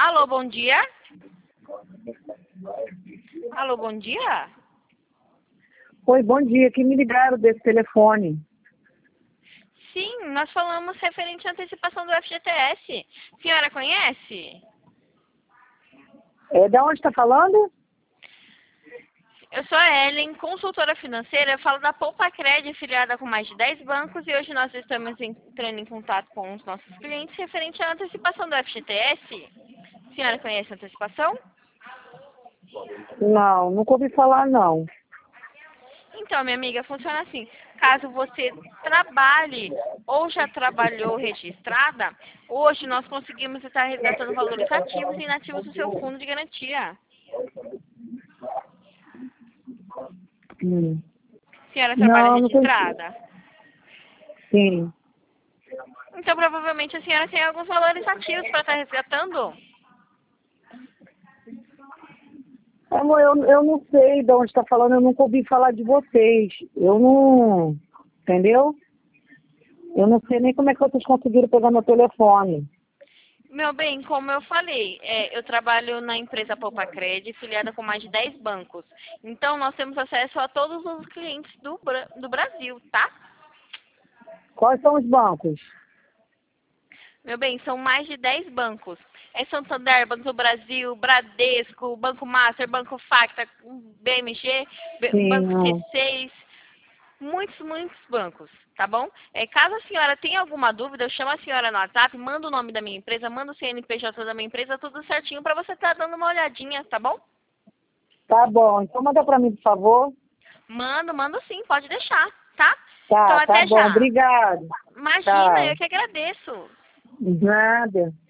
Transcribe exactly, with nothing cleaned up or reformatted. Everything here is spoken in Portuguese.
Alô, bom dia. Alô, bom dia. Oi, bom dia. Que me ligaram desse telefone? Sim, nós falamos referente à antecipação do F G T S. A senhora conhece? É, da onde está falando? Eu sou a Ellen, consultora financeira. Eu falo da Poupa Cred, filiada com mais de dez bancos, e hoje nós estamos entrando em contato com os nossos clientes referente à antecipação do F G T S. A senhora conhece a antecipação? Não, nunca ouvi falar, não. Então, minha amiga, funciona assim. Caso você trabalhe ou já trabalhou registrada, hoje nós conseguimos estar resgatando valores ativos e inativos do seu fundo de garantia. Hum. A senhora trabalha Não, não conheço. registrada? Sim. Então, provavelmente, a senhora tem alguns valores ativos para estar resgatando. Amor, eu, eu não sei de onde está falando, eu nunca ouvi falar de vocês. Eu não... Entendeu? Eu não sei nem como é que vocês conseguiram pegar meu telefone. Meu bem, como eu falei, é, eu trabalho na empresa Poupa Cred, filiada com mais de dez bancos. Então, nós temos acesso a todos os clientes do, Bra- do Brasil, tá? Quais são os bancos? Meu bem, são mais de dez bancos. É Santander, Banco do Brasil, Bradesco, Banco Master, Banco Facta, B M G, B- Sim, Banco não. C seis, muitos, muitos bancos, tá bom? É, caso a senhora tenha alguma dúvida, eu chamo a senhora no WhatsApp, mando o nome da minha empresa, mando o C N P J da minha empresa, tudo certinho para você estar dando uma olhadinha, tá bom? Tá bom, então manda para mim, por favor. Mando, mando sim, pode deixar, tá? Então Tá, tá até bom, já. obrigado. Imagina, Tchau. eu que agradeço. Nada.